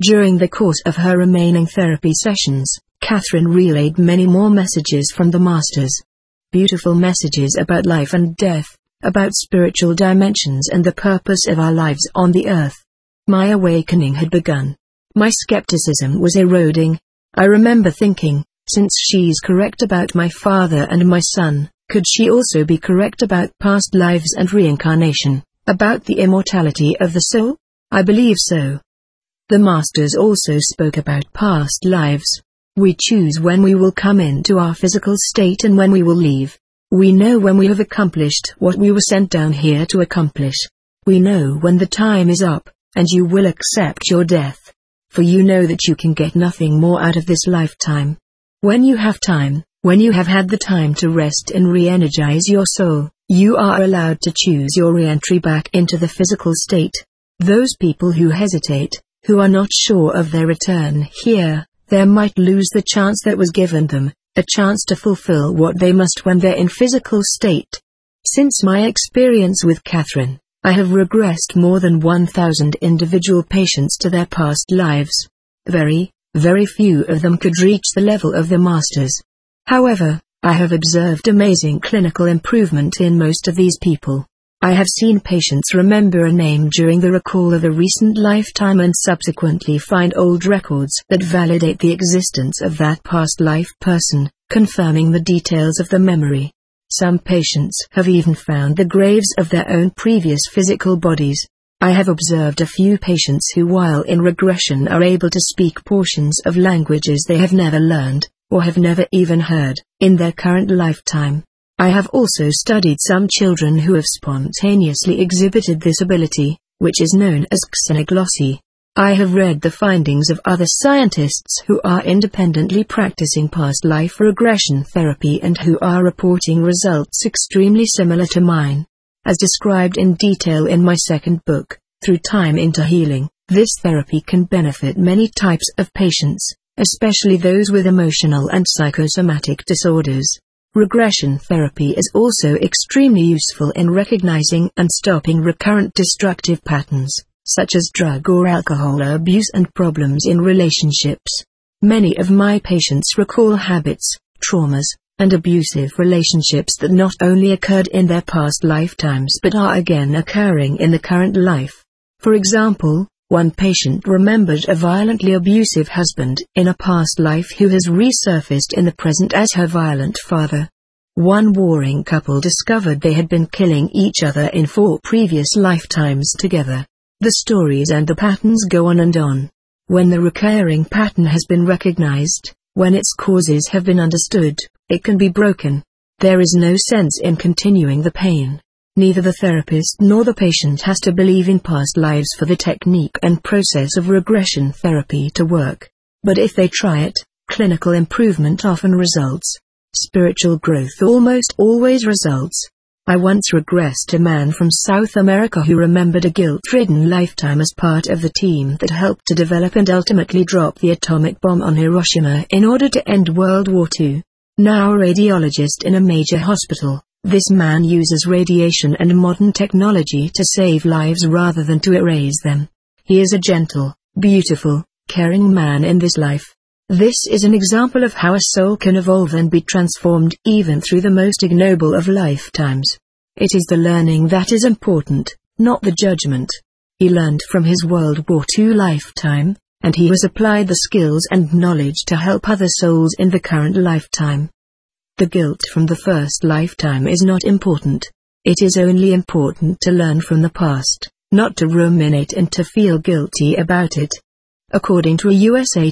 During the course of her remaining therapy sessions, Catherine relayed many more messages from the Masters. Beautiful messages about life and death, about spiritual dimensions and the purpose of our lives on the earth. My awakening had begun. My skepticism was eroding. I remember thinking, since she's correct about my father and my son, could she also be correct about past lives and reincarnation, about the immortality of the soul? I believe so. The Masters also spoke about past lives. We choose when we will come into our physical state and when we will leave. We know when we have accomplished what we were sent down here to accomplish. We know when the time is up, and you will accept your death. For you know that you can get nothing more out of this lifetime. When you have time, when you have had the time to rest and re-energize your soul, you are allowed to choose your re-entry back into the physical state. Those people who hesitate, who are not sure of their return here, they might lose the chance that was given them, a chance to fulfill what they must when they're in physical state. Since my experience with Catherine, I have regressed more than 1,000 individual patients to their past lives. Very, very few of them could reach the level of the Masters. However, I have observed amazing clinical improvement in most of these people. I have seen patients remember a name during the recall of a recent lifetime and subsequently find old records that validate the existence of that past life person, confirming the details of the memory. Some patients have even found the graves of their own previous physical bodies. I have observed a few patients who while in regression are able to speak portions of languages they have never learned, or have never even heard, in their current lifetime. I have also studied some children who have spontaneously exhibited this ability, which is known as xenoglossy. I have read the findings of other scientists who are independently practicing past life regression therapy and who are reporting results extremely similar to mine. As described in detail in my second book, Through Time into Healing, this therapy can benefit many types of patients, especially those with emotional and psychosomatic disorders. Regression therapy is also extremely useful in recognizing and stopping recurrent destructive patterns, such as drug or alcohol abuse and problems in relationships. Many of my patients recall habits, traumas, and abusive relationships that not only occurred in their past lifetimes but are again occurring in the current life. For example, one patient remembered a violently abusive husband in a past life who has resurfaced in the present as her violent father. One warring couple discovered they had been killing each other in 4 previous lifetimes together. The stories and the patterns go on and on. When the recurring pattern has been recognized, when its causes have been understood, it can be broken. There is no sense in continuing the pain. Neither the therapist nor the patient has to believe in past lives for the technique and process of regression therapy to work. But if they try it, clinical improvement often results. Spiritual growth almost always results. I once regressed a man from South America who remembered a guilt-ridden lifetime as part of the team that helped to develop and ultimately drop the atomic bomb on Hiroshima in order to end World War II. Now a radiologist in a major hospital, this man uses radiation and modern technology to save lives rather than to erase them. He is a gentle, beautiful, caring man in this life. This is an example of how a soul can evolve and be transformed even through the most ignoble of lifetimes. It is the learning that is important, not the judgment. He learned from his World War II lifetime, and he has applied the skills and knowledge to help other souls in the current lifetime. The guilt from the first lifetime is not important. It is only important to learn from the past, not to ruminate and to feel guilty about it. According to a USA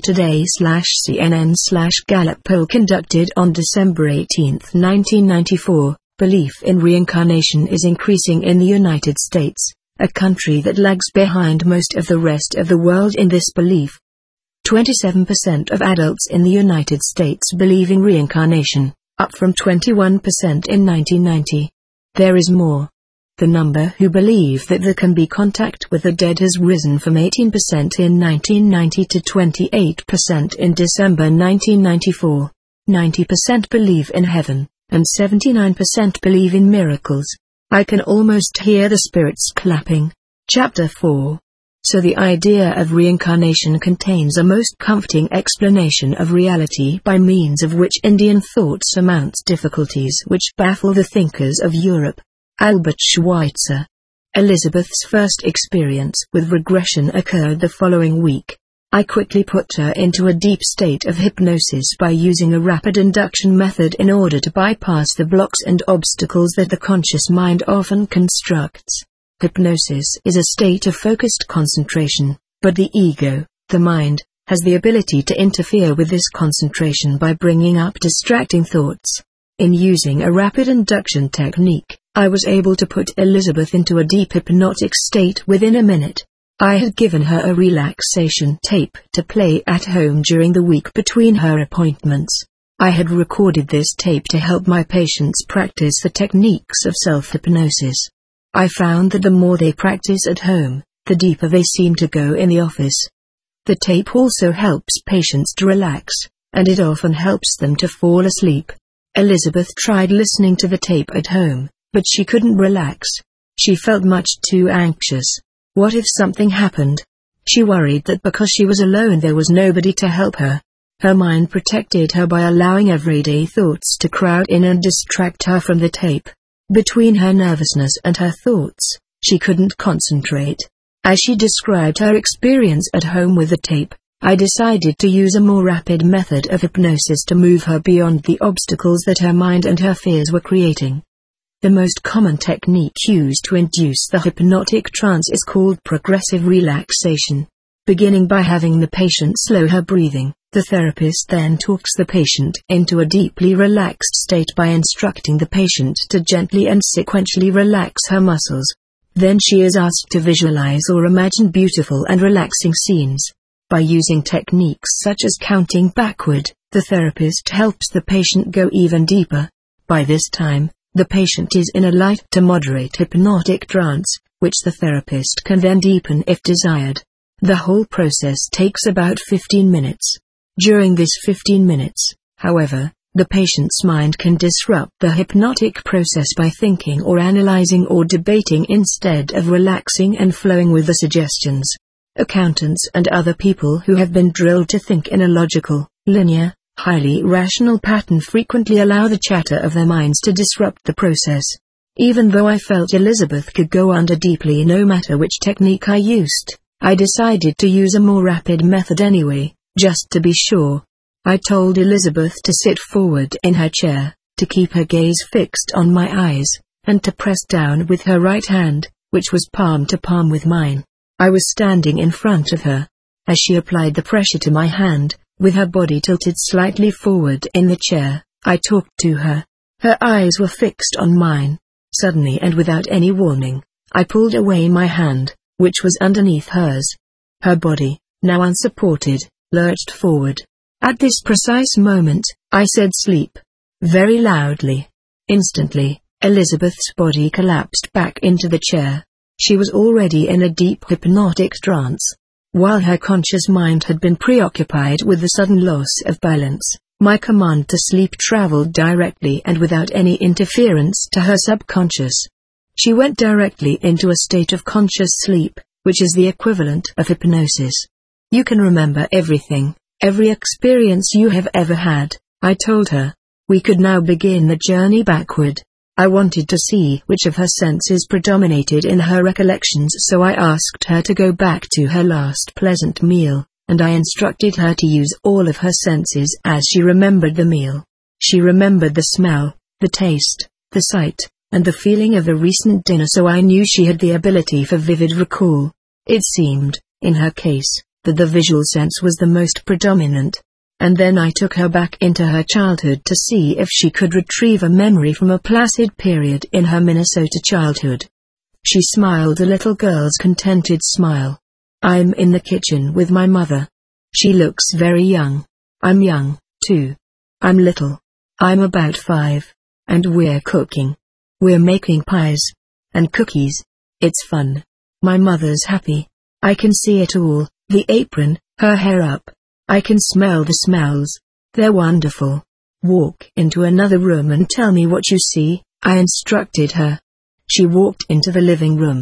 Today/CNN/Gallup poll conducted on December 18, 1994, belief in reincarnation is increasing in the United States, a country that lags behind most of the rest of the world in this belief. 27% of adults in the United States believe in reincarnation, up from 21% in 1990. There is more. The number who believe that there can be contact with the dead has risen from 18% in 1990 to 28% in December 1994. 90% believe in heaven, and 79% believe in miracles. I can almost hear the spirits clapping. Chapter 4. So the idea of reincarnation contains a most comforting explanation of reality by means of which Indian thought surmounts difficulties which baffle the thinkers of Europe. Albert Schweitzer. Elizabeth's first experience with regression occurred the following week. I quickly put her into a deep state of hypnosis by using a rapid induction method in order to bypass the blocks and obstacles that the conscious mind often constructs. Hypnosis is a state of focused concentration, but the ego, the mind, has the ability to interfere with this concentration by bringing up distracting thoughts. In using a rapid induction technique, I was able to put Elizabeth into a deep hypnotic state within a minute. I had given her a relaxation tape to play at home during the week between her appointments. I had recorded this tape to help my patients practice the techniques of self-hypnosis. I found that the more they practice at home, the deeper they seem to go in the office. The tape also helps patients to relax, and it often helps them to fall asleep. Elizabeth tried listening to the tape at home, but she couldn't relax. She felt much too anxious. What if something happened? She worried that because she was alone there was nobody to help her. Her mind protected her by allowing everyday thoughts to crowd in and distract her from the tape. Between her nervousness and her thoughts, she couldn't concentrate. As she described her experience at home with the tape, I decided to use a more rapid method of hypnosis to move her beyond the obstacles that her mind and her fears were creating. The most common technique used to induce the hypnotic trance is called progressive relaxation. Beginning by having the patient slow her breathing, the therapist then talks the patient into a deeply relaxed state by instructing the patient to gently and sequentially relax her muscles. Then she is asked to visualize or imagine beautiful and relaxing scenes. By using techniques such as counting backward, the therapist helps the patient go even deeper. By this time, the patient is in a light to moderate hypnotic trance, which the therapist can then deepen if desired. The whole process takes about 15 minutes. During this 15 minutes, however, the patient's mind can disrupt the hypnotic process by thinking or analyzing or debating instead of relaxing and flowing with the suggestions. Accountants and other people who have been drilled to think in a logical, linear, highly rational pattern frequently allow the chatter of their minds to disrupt the process. Even though I felt Elizabeth could go under deeply no matter which technique I used, I decided to use a more rapid method anyway, just to be sure. I told Elizabeth to sit forward in her chair, to keep her gaze fixed on my eyes, and to press down with her right hand, which was palm to palm with mine. I was standing in front of her. As she applied the pressure to my hand, with her body tilted slightly forward in the chair, I talked to her. Her eyes were fixed on mine. Suddenly and without any warning, I pulled away my hand, which was underneath hers. Her body, now unsupported, lurched forward. At this precise moment, I said sleep. Very loudly. Instantly, Elizabeth's body collapsed back into the chair. She was already in a deep hypnotic trance. While her conscious mind had been preoccupied with the sudden loss of balance, my command to sleep traveled directly and without any interference to her subconscious. She went directly into a state of conscious sleep, which is the equivalent of hypnosis. You can remember everything, every experience you have ever had, I told her. We could now begin the journey backward. I wanted to see which of her senses predominated in her recollections, so I asked her to go back to her last pleasant meal, and I instructed her to use all of her senses as she remembered the meal. She remembered the smell, the taste, the sight, and the feeling of the recent dinner, so I knew she had the ability for vivid recall. It seemed, in her case, that the visual sense was the most predominant. And then I took her back into her childhood to see if she could retrieve a memory from a placid period in her Minnesota childhood. She smiled a little girl's contented smile. I'm in the kitchen with my mother. She looks very young. I'm young, too. I'm little. I'm about 5. And we're cooking. We're making pies. And cookies. It's fun. My mother's happy. I can see it all, the apron, her hair up. I can smell the smells. They're wonderful. Walk into another room and tell me what you see, I instructed her. She walked into the living room.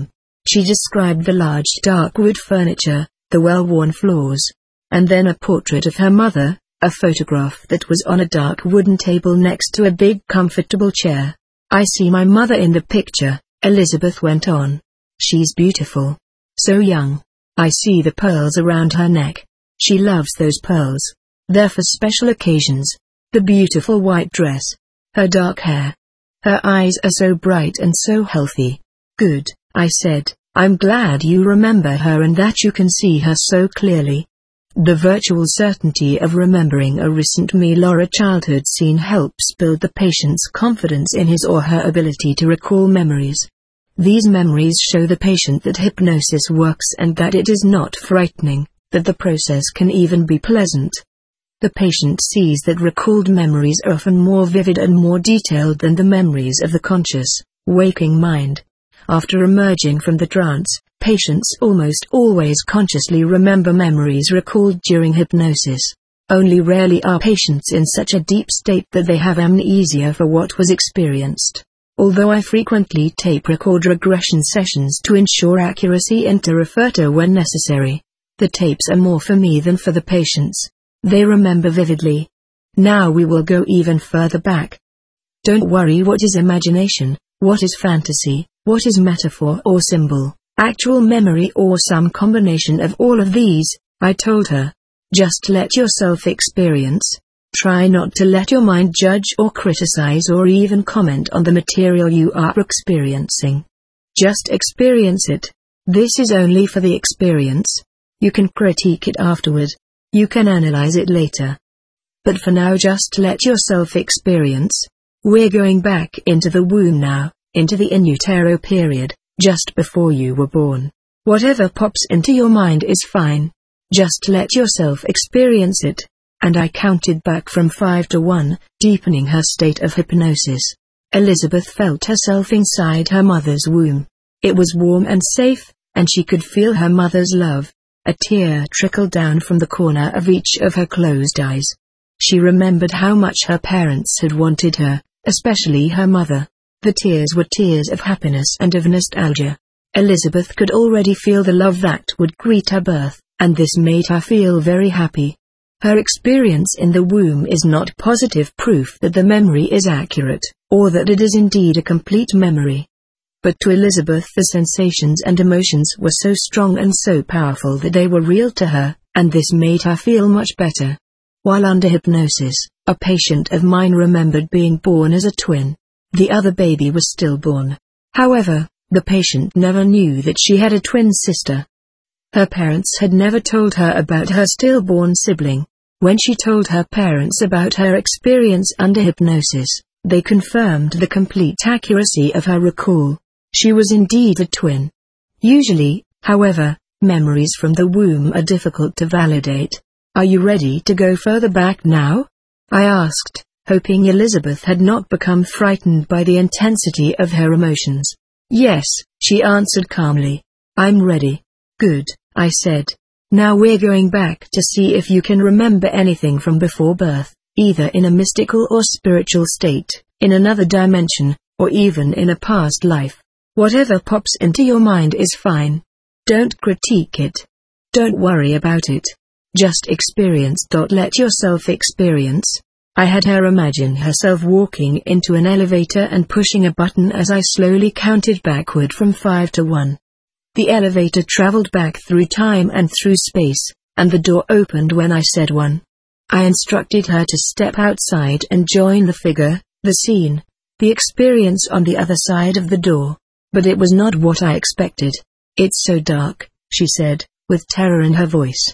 She described the large dark wood furniture, the well-worn floors, and then a portrait of her mother, a photograph that was on a dark wooden table next to a big comfortable chair. "I see my mother in the picture," Elizabeth went on. "She's beautiful. So young. I see the pearls around her neck. She loves those pearls. They're for special occasions. The beautiful white dress. Her dark hair. Her eyes are so bright and so healthy." "Good," I said. "I'm glad you remember her and that you can see her so clearly." The virtual certainty of remembering a recent meal or a childhood scene helps build the patient's confidence in his or her ability to recall memories. These memories show the patient that hypnosis works and that it is not frightening, that the process can even be pleasant. The patient sees that recalled memories are often more vivid and more detailed than the memories of the conscious, waking mind. After emerging from the trance, patients almost always consciously remember memories recalled during hypnosis. Only rarely are patients in such a deep state that they have amnesia for what was experienced. Although I frequently tape record regression sessions to ensure accuracy and to refer to when necessary, the tapes are more for me than for the patients. They remember vividly. Now we will go even further back. Don't worry what is imagination, what is fantasy, what is metaphor or symbol, actual memory or some combination of all of these, I told her. Just let yourself experience. Try not to let your mind judge or criticize or even comment on the material you are experiencing. Just experience it. This is only for the experience. You can critique it afterward. You can analyze it later. But for now just let yourself experience. We're going back into the womb now, into the in utero period, just before you were born. Whatever pops into your mind is fine. Just let yourself experience it. And I counted back from 5 to 1, deepening her state of hypnosis. Elizabeth felt herself inside her mother's womb. It was warm and safe, and she could feel her mother's love. A tear trickled down from the corner of each of her closed eyes. She remembered how much her parents had wanted her, especially her mother. The tears were tears of happiness and of nostalgia. Elizabeth could already feel the love that would greet her birth, and this made her feel very happy. Her experience in the womb is not positive proof that the memory is accurate, or that it is indeed a complete memory. But to Elizabeth the sensations and emotions were so strong and so powerful that they were real to her, and this made her feel much better. While under hypnosis, a patient of mine remembered being born as a twin. The other baby was stillborn. However, the patient never knew that she had a twin sister. Her parents had never told her about her stillborn sibling. When she told her parents about her experience under hypnosis, they confirmed the complete accuracy of her recall. She was indeed a twin. Usually, however, memories from the womb are difficult to validate. Are you ready to go further back now? I asked, hoping Elizabeth had not become frightened by the intensity of her emotions. Yes, she answered calmly. I'm ready. Good, I said. Now we're going back to see if you can remember anything from before birth, either in a mystical or spiritual state, in another dimension, or even in a past life. Whatever pops into your mind is fine. Don't critique it. Don't worry about it. Just experience. Let yourself experience. I had her imagine herself walking into an elevator and pushing a button as I slowly counted backward from 5 to 1. The elevator traveled back through time and through space, and the door opened when I said 1. I instructed her to step outside and join the figure, the scene, the experience on the other side of the door. But it was not what I expected. It's so dark, she said, with terror in her voice.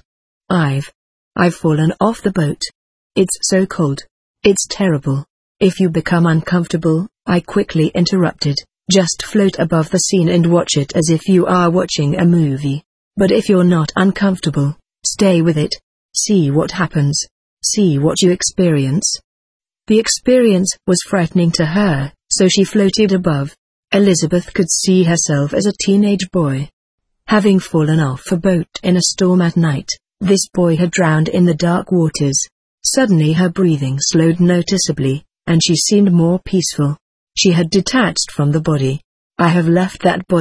I've fallen off the boat. It's so cold. It's terrible. If you become uncomfortable, I quickly interrupted, just float above the scene and watch it as if you are watching a movie. But if you're not uncomfortable, stay with it. See what happens. See what you experience. The experience was frightening to her, so she floated above. Elizabeth could see herself as a teenage boy. Having fallen off a boat in a storm at night, this boy had drowned in the dark waters. Suddenly her breathing slowed noticeably, and she seemed more peaceful. She had detached from the body. I have left that body,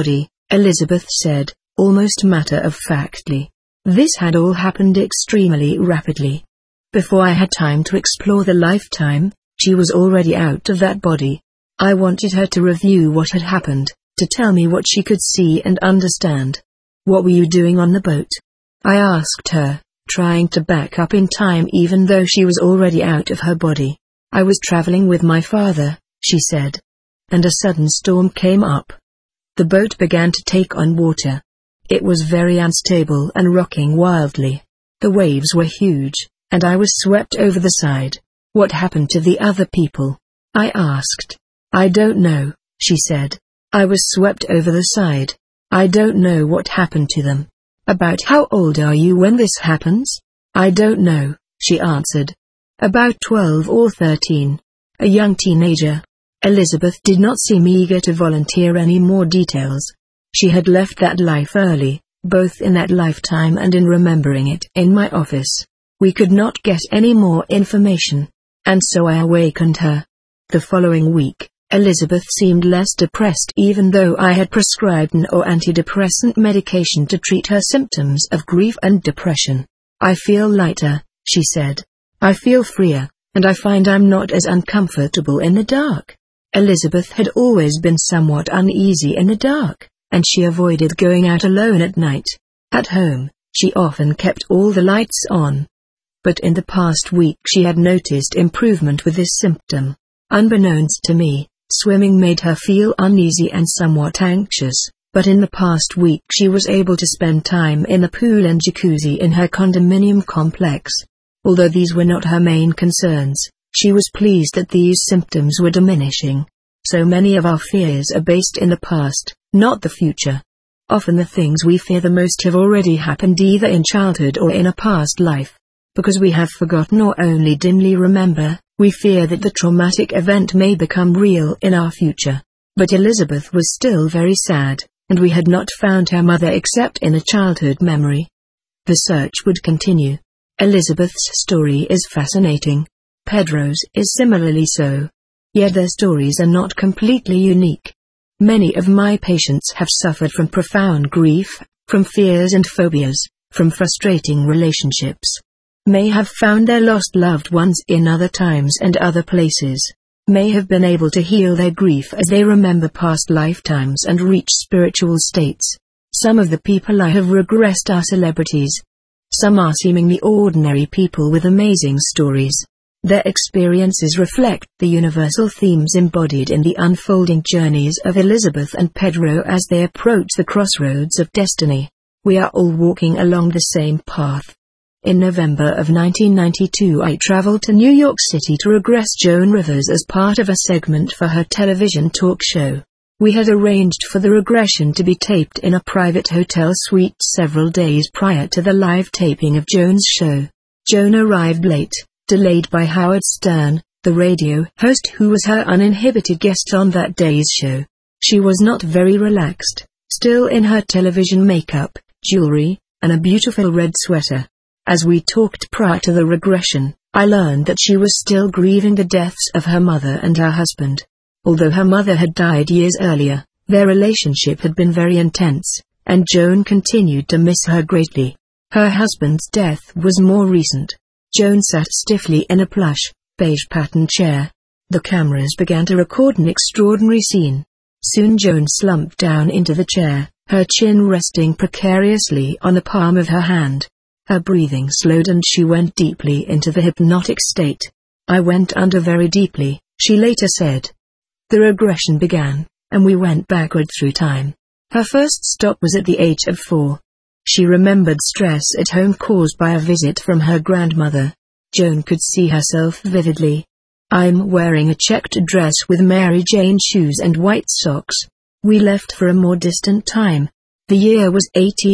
Elizabeth said, almost matter-of-factly. This had all happened extremely rapidly. Before I had time to explore the lifetime, she was already out of that body. I wanted her to review what had happened, to tell me what she could see and understand. What were you doing on the boat? I asked her, trying to back up in time even though she was already out of her body. I was traveling with my father, she said. And a sudden storm came up. The boat began to take on water. It was very unstable and rocking wildly. The waves were huge, and I was swept over the side. What happened to the other people? I asked. I don't know, she said. I was swept over the side. I don't know what happened to them. About how old are you when this happens? I don't know, she answered. About 12 or 13. A young teenager. Elizabeth did not seem eager to volunteer any more details. She had left that life early, both in that lifetime and in remembering it in my office. We could not get any more information, and so I awakened her. The following week, Elizabeth seemed less depressed even though I had prescribed an antidepressant medication to treat her symptoms of grief and depression. I feel lighter, she said. I feel freer, and I find I'm not as uncomfortable in the dark. Elizabeth had always been somewhat uneasy in the dark, and she avoided going out alone at night. At home, she often kept all the lights on. But in the past week she had noticed improvement with this symptom. Unbeknownst to me, swimming made her feel uneasy and somewhat anxious, but in the past week she was able to spend time in the pool and jacuzzi in her condominium complex. Although these were not her main concerns, she was pleased that these symptoms were diminishing. So many of our fears are based in the past, not the future. Often the things we fear the most have already happened either in childhood or in a past life. Because we have forgotten or only dimly remember, we fear that the traumatic event may become real in our future. But Elizabeth was still very sad, and we had not found her mother except in a childhood memory. The search would continue. Elizabeth's story is fascinating. Pedro's is similarly so. Yet their stories are not completely unique. Many of my patients have suffered from profound grief, from fears and phobias, from frustrating relationships. May have found their lost loved ones in other times and other places. May have been able to heal their grief as they remember past lifetimes and reach spiritual states. Some of the people I have regressed are celebrities. Some are seemingly ordinary people with amazing stories. Their experiences reflect the universal themes embodied in the unfolding journeys of Elizabeth and Pedro as they approach the crossroads of destiny. We are all walking along the same path. In November of 1992 I traveled to New York City to regress Joan Rivers as part of a segment for her television talk show. We had arranged for the regression to be taped in a private hotel suite several days prior to the live taping of Joan's show. Joan arrived late, delayed by Howard Stern, the radio host who was her uninhibited guest on that day's show. She was not very relaxed, still in her television makeup, jewelry, and a beautiful red sweater. As we talked prior to the regression, I learned that she was still grieving the deaths of her mother and her husband. Although her mother had died years earlier, their relationship had been very intense, and Joan continued to miss her greatly. Her husband's death was more recent. Joan sat stiffly in a plush, beige patterned chair. The cameras began to record an extraordinary scene. Soon Joan slumped down into the chair, her chin resting precariously on the palm of her hand. Her breathing slowed and she went deeply into the hypnotic state. I went under very deeply, she later said. The regression began, and we went backward through time. Her first stop was at the age of 4. She remembered stress at home caused by a visit from her grandmother. Joan could see herself vividly. I'm wearing a checked dress with Mary Jane shoes and white socks. We left for a more distant time. The year was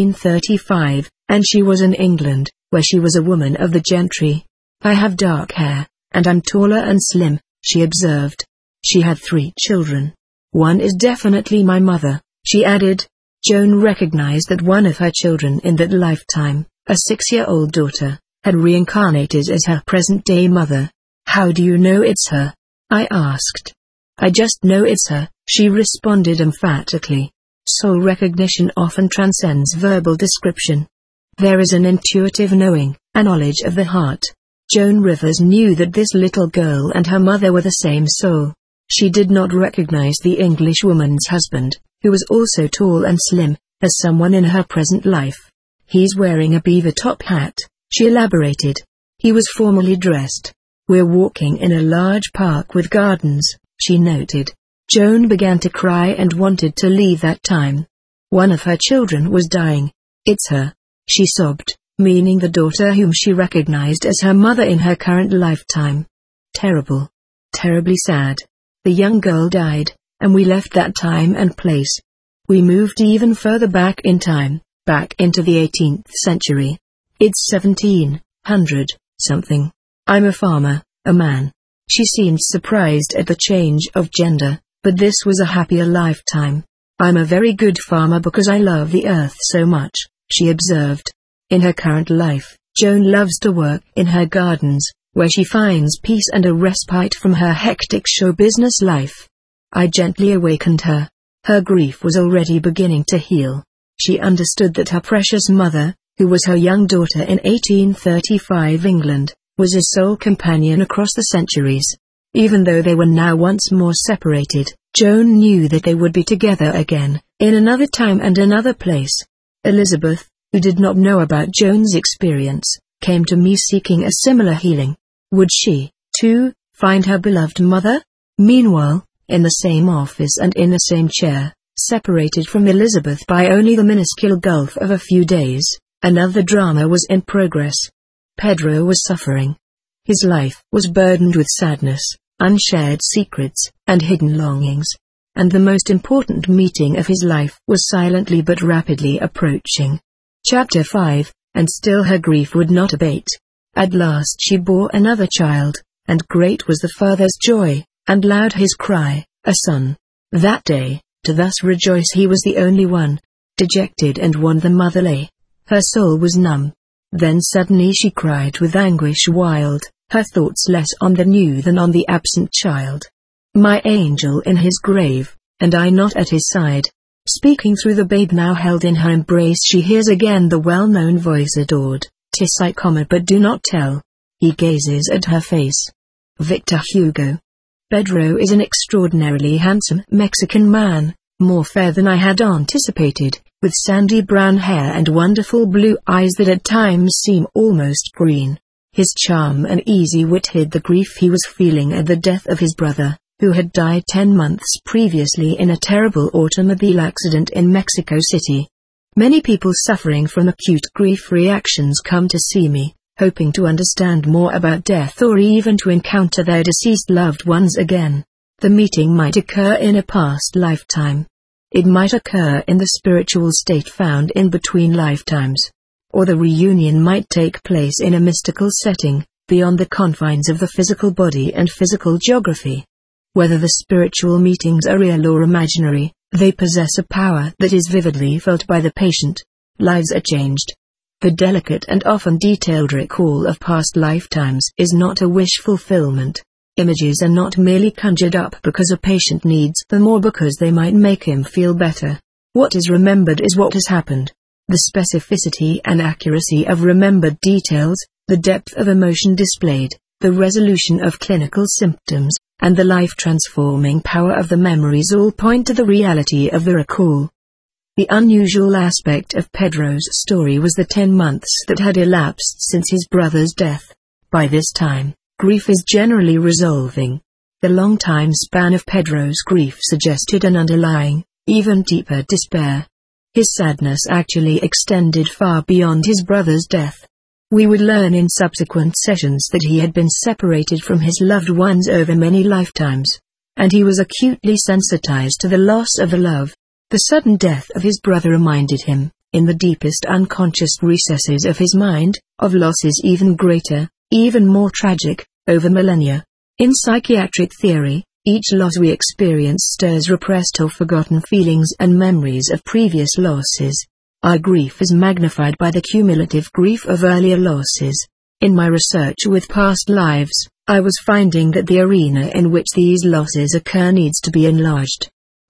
1835, and she was in England, where she was a woman of the gentry. I have dark hair, and I'm taller and slim, she observed. She had 3 children. One is definitely my mother, she added. Joan recognized that one of her children in that lifetime, a 6-year-old daughter, had reincarnated as her present-day mother. How do you know it's her? I asked. I just know it's her, she responded emphatically. Soul recognition often transcends verbal description. There is an intuitive knowing, a knowledge of the heart. Joan Rivers knew that this little girl and her mother were the same soul. She did not recognize the Englishwoman's husband, who was also tall and slim, as someone in her present life. He's wearing a beaver top hat, she elaborated. He was formally dressed. We're walking in a large park with gardens, she noted. Joan began to cry and wanted to leave that time. One of her children was dying. It's her, she sobbed, meaning the daughter whom she recognized as her mother in her current lifetime. Terrible. Terribly sad. The young girl died, and we left that time and place. We moved even further back in time, back into the 18th century. It's 1700-something. I'm a farmer, a man. She seemed surprised at the change of gender, but this was a happier lifetime. I'm a very good farmer because I love the earth so much, she observed. In her current life, Joan loves to work in her gardens, where she finds peace and a respite from her hectic show business life. I gently awakened her. Her grief was already beginning to heal. She understood that her precious mother, who was her young daughter in 1835 England, was his sole companion across the centuries. Even though they were now once more separated, Joan knew that they would be together again, in another time and another place. Elizabeth, who did not know about Joan's experience, came to me seeking a similar healing. Would she, too, find her beloved mother? Meanwhile, in the same office and in the same chair, separated from Elizabeth by only the minuscule gulf of a few days, another drama was in progress. Pedro was suffering. His life was burdened with sadness, unshared secrets, and hidden longings. And the most important meeting of his life was silently but rapidly approaching. Chapter 5, and still her grief would not abate. At last she bore another child, and great was the father's joy, and loud his cry, a son. That day, to thus rejoice he was the only one. Dejected and wan the mother lay. Her soul was numb. Then suddenly she cried with anguish wild, her thoughts less on the new than on the absent child. My angel in his grave, and I not at his side. Speaking through the babe now held in her embrace, she hears again the well-known voice adored. 'Tis I come, but do not tell. He gazes at her face. Victor Hugo. Pedro is an extraordinarily handsome Mexican man, more fair than I had anticipated, with sandy brown hair and wonderful blue eyes that at times seem almost green. His charm and easy wit hid the grief he was feeling at the death of his brother, who had died 10 months previously in a terrible automobile accident in Mexico City. Many people suffering from acute grief reactions come to see me, hoping to understand more about death or even to encounter their deceased loved ones again. The meeting might occur in a past lifetime. It might occur in the spiritual state found in between lifetimes. Or the reunion might take place in a mystical setting, beyond the confines of the physical body and physical geography. Whether the spiritual meetings are real or imaginary, they possess a power that is vividly felt by the patient. Lives are changed. The delicate and often detailed recall of past lifetimes is not a wish fulfillment. Images are not merely conjured up because a patient needs them or because they might make him feel better. What is remembered is what has happened. The specificity and accuracy of remembered details, the depth of emotion displayed, the resolution of clinical symptoms, and the life-transforming power of the memories all point to the reality of the recall. The unusual aspect of Pedro's story was the 10 months that had elapsed since his brother's death. By this time, grief is generally resolving. The long time span of Pedro's grief suggested an underlying, even deeper despair. His sadness actually extended far beyond his brother's death. We would learn in subsequent sessions that he had been separated from his loved ones over many lifetimes, and he was acutely sensitized to the loss of the love. The sudden death of his brother reminded him, in the deepest unconscious recesses of his mind, of losses even greater, even more tragic, over millennia. In psychiatric theory, each loss we experience stirs repressed or forgotten feelings and memories of previous losses. Our grief is magnified by the cumulative grief of earlier losses. In my research with past lives, I was finding that the arena in which these losses occur needs to be enlarged.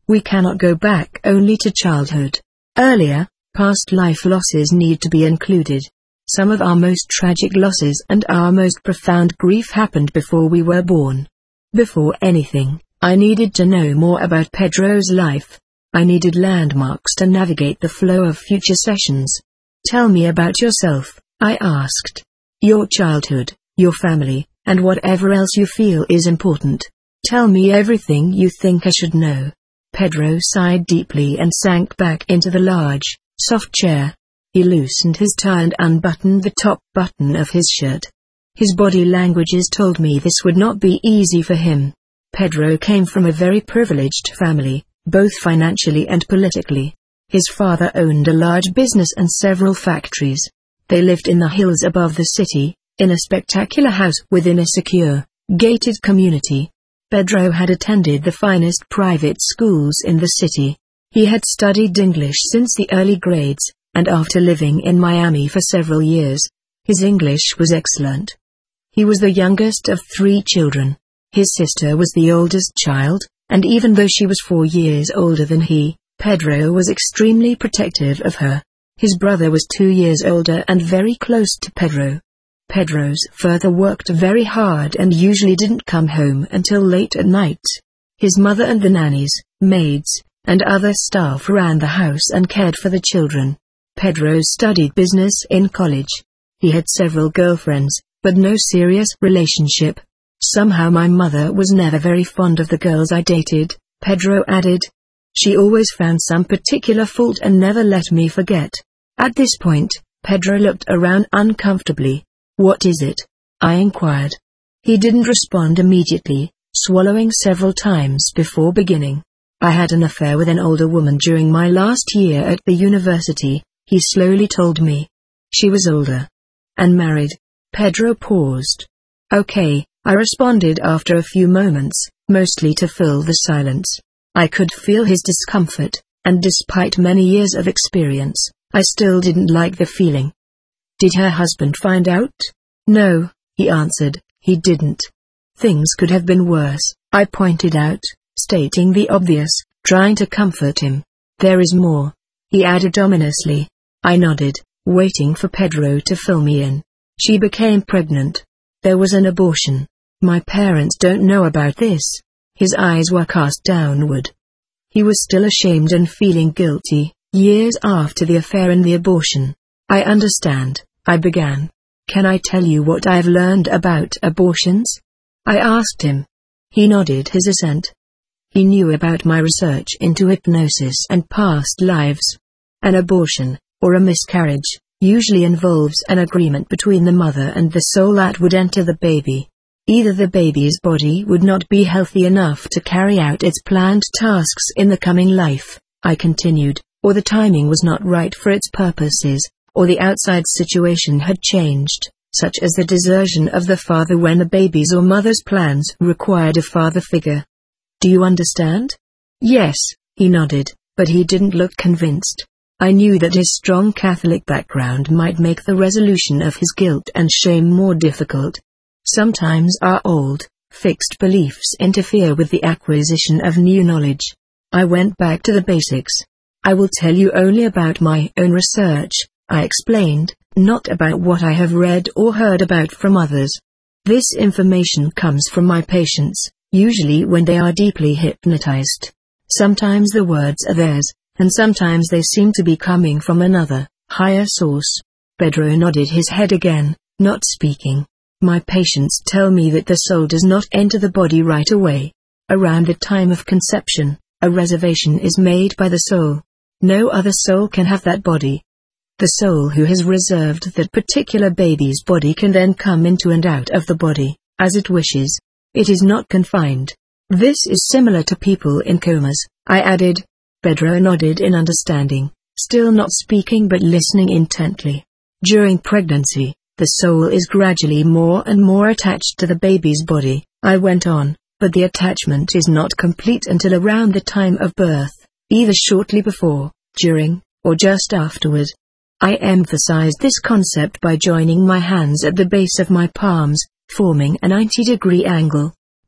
We cannot go back only to childhood. Earlier, past life losses need to be included. Some of our most tragic losses and our most profound grief happened before we were born. Before anything, I needed to know more about Pedro's life. I needed landmarks to navigate the flow of future sessions. Tell me about yourself, I asked. Your childhood, your family, and whatever else you feel is important. Tell me everything you think I should know. Pedro sighed deeply and sank back into the large, soft chair. He loosened his tie and unbuttoned the top button of his shirt. His body languages told me this would not be easy for him. Pedro came from a very privileged family, both financially and politically. His father owned a large business and several factories. They lived in the hills above the city, in a spectacular house within a secure, gated community. Pedro had attended the finest private schools in the city. He had studied English since the early grades, and after living in Miami for several years, his English was excellent. He was the youngest of 3 children. His sister was the oldest child, and even though she was 4 years older than he, Pedro was extremely protective of her. His brother was 2 years older and very close to Pedro. Pedro's father worked very hard and usually didn't come home until late at night. His mother and the nannies, maids, and other staff ran the house and cared for the children. Pedro studied business in college. He had several girlfriends, but no serious relationship. Somehow my mother was never very fond of the girls I dated, Pedro added. She always found some particular fault and never let me forget. At this point, Pedro looked around uncomfortably. What is it? I inquired. He didn't respond immediately, swallowing several times before beginning. I had an affair with an older woman during my last year at the university, he slowly told me. She was older. And married. Pedro paused. Okay, I responded after a few moments, mostly to fill the silence. I could feel his discomfort, and despite many years of experience, I still didn't like the feeling. Did her husband find out? No, he answered, he didn't. Things could have been worse, I pointed out, stating the obvious, trying to comfort him. There is more, he added ominously. I nodded, waiting for Pedro to fill me in. She became pregnant. There was an abortion. My parents don't know about this. His eyes were cast downward. He was still ashamed and feeling guilty, years after the affair and the abortion. I understand, I began. Can I tell you what I've learned about abortions? I asked him. He nodded his assent. He knew about my research into hypnosis and past lives. An abortion, or a miscarriage, usually involves an agreement between the mother and the soul that would enter the baby. Either the baby's body would not be healthy enough to carry out its planned tasks in the coming life, I continued, or the timing was not right for its purposes, or the outside situation had changed, such as the desertion of the father when the baby's or mother's plans required a father figure. Do you understand? Yes, he nodded, but he didn't look convinced. I knew that his strong Catholic background might make the resolution of his guilt and shame more difficult. Sometimes our old, fixed beliefs interfere with the acquisition of new knowledge. I went back to the basics. I will tell you only about my own research, I explained, not about what I have read or heard about from others. This information comes from my patients, usually when they are deeply hypnotized. Sometimes the words are theirs, and sometimes they seem to be coming from another, higher source. Pedro nodded his head again, not speaking. My patients tell me that the soul does not enter the body right away. Around the time of conception, a reservation is made by the soul. No other soul can have that body. The soul who has reserved that particular baby's body can then come into and out of the body, as it wishes. It is not confined. This is similar to people in comas, I added. Pedro nodded in understanding, still not speaking but listening intently. During pregnancy, the soul is gradually more and more attached to the baby's body, I went on, but the attachment is not complete until around the time of birth, either shortly before, during, or just afterward. I emphasized this concept by joining my hands at the base of my palms, forming a 90-degree angle.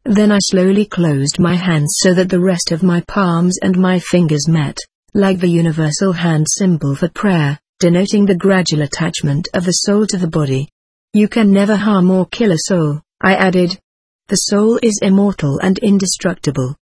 Then I slowly closed my hands so that the rest of my palms and my fingers met, like the universal hand symbol for prayer, denoting the gradual attachment of the soul to the body. You can never harm or kill a soul, I added. The soul is immortal and indestructible.